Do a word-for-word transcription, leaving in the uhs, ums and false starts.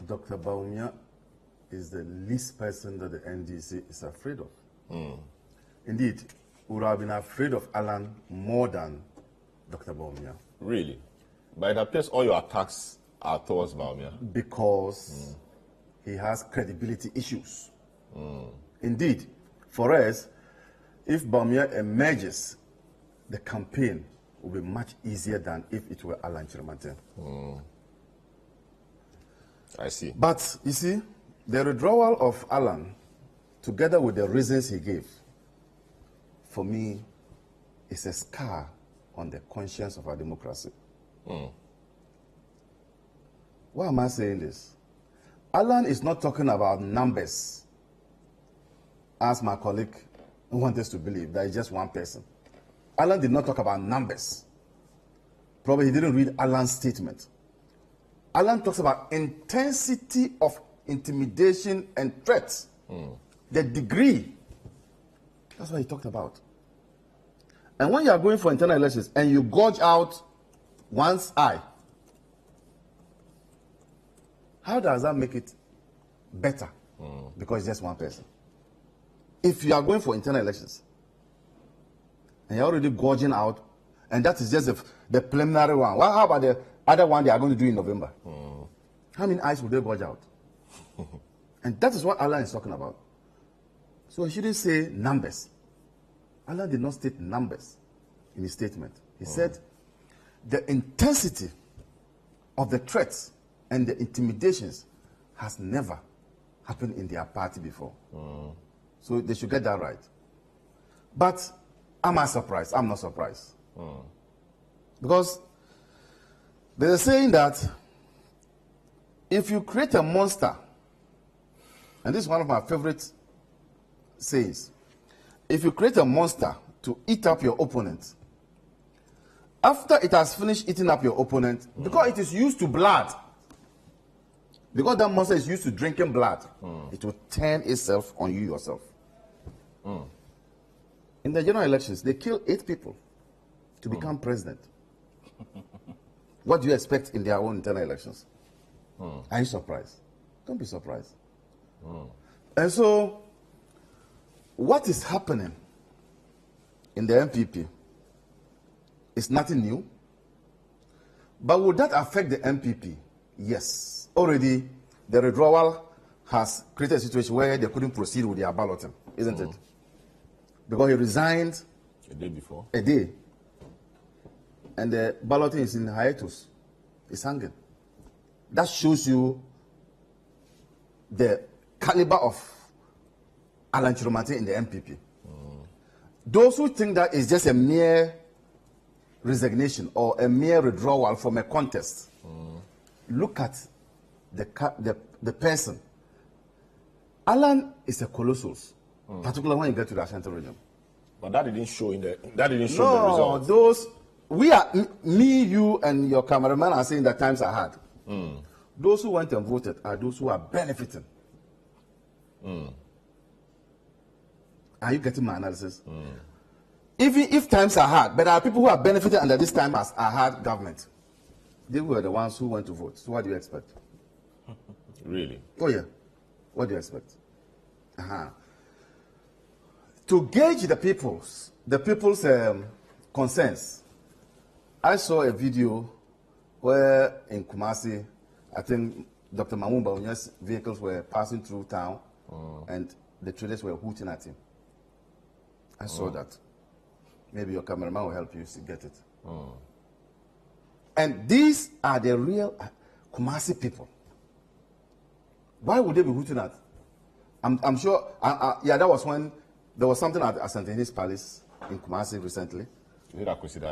Doctor Bawumia is the least person that the N D C is afraid of. Mm. Indeed, we would have been afraid of Alan more than Doctor Bawumia. Really? But it appears all your attacks are towards Bawumia. Because mm. he has credibility issues. Mm. Indeed, for us, if Bawumia emerges, the campaign will be much easier than if it were Alan Kyerematen. Mm. I see. But, you see, the withdrawal of Alan, together with the reasons he gave, for me, is a scar on the conscience of our democracy. Mm. Why am I saying this? Alan is not talking about numbers, as my colleague wants us to believe, that it's just one person. Alan did not talk about numbers. Probably he didn't read Alan's statement. Alan talks about intensity of intimidation and threats. Mm. The degree. That's what he talked about. And when you are going for internal elections and you gouge out one's eye, how does that make it better? Mm. Because it's just one person. If you are going for internal elections and you're already gouging out, and that is just the, the preliminary one, well, how about the other one they are going to do in November? Mm. How many eyes will they gouge out? And that is what Alan is talking about. So he shouldn't say numbers. Alan did not state numbers in his statement. He mm. said the intensity of the threats and the intimidations has never happened in their party before. Mm. So they should get that right. But am I surprised? I'm not surprised. Mm. Because they're saying that if you create a monster, and this is one of my favorite sayings, if you create a monster to eat up your opponent, after it has finished eating up your opponent, mm. because it is used to blood, because that monster is used to drinking blood, mm. it will turn itself on you yourself. Mm. In the general elections, they kill eight people to mm. become president. What do you expect in their own internal elections? Mm. Are you surprised? Don't be surprised. Mm. And so, what is happening in the N P P is nothing new. But would that affect the N P P? Yes. Already, the withdrawal has created a situation where they couldn't proceed with their balloting, isn't mm. it? Because he resigned a day before. A day. And the balloting is in hiatus. It's hanging. That shows you the caliber of Alan Kyerematen in the N P P. Mm. Those who think that is just a mere resignation or a mere withdrawal from a contest, mm. look at the, the, the person. Alan is a colossus, mm. particularly when you get to the Ashanti region. But that didn't show in the that didn't show no, the results. Those we are me, you, and your cameraman are saying that times are hard. Mm. Those who went and voted are those who are benefiting. Mm. Are you getting my analysis? Mm. Even if times are hard, but there are people who are benefiting under this time as a hard government. They were the ones who went to vote. So what do you expect? Really? Oh yeah. What do you expect? Uh-huh. To gauge the people's, the people's um, concerns, I saw a video where in Kumasi, I think Doctor Mamu Bawumia's vehicles were passing through town, mm. and the traders were hooting at him. I saw mm. that. Maybe your cameraman will help you to get it. Mm. And these are the real Kumasi people. Why would they be hooting at? I'm, I'm sure, uh, uh, yeah, that was when there was something at Asante Palace in Kumasi recently.